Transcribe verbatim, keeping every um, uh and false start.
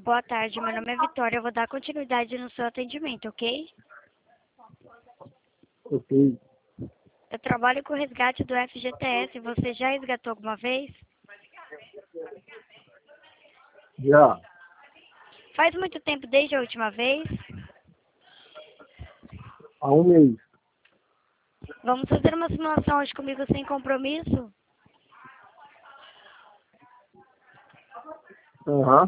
Boa tarde, meu nome é Vitória. Eu vou dar continuidade no seu atendimento, ok? Ok. Eu trabalho com o resgate do F G T S. Você já resgatou alguma vez? Já. Faz muito tempo desde a última vez? Há um mês. Vamos fazer uma simulação hoje comigo sem compromisso? Aham.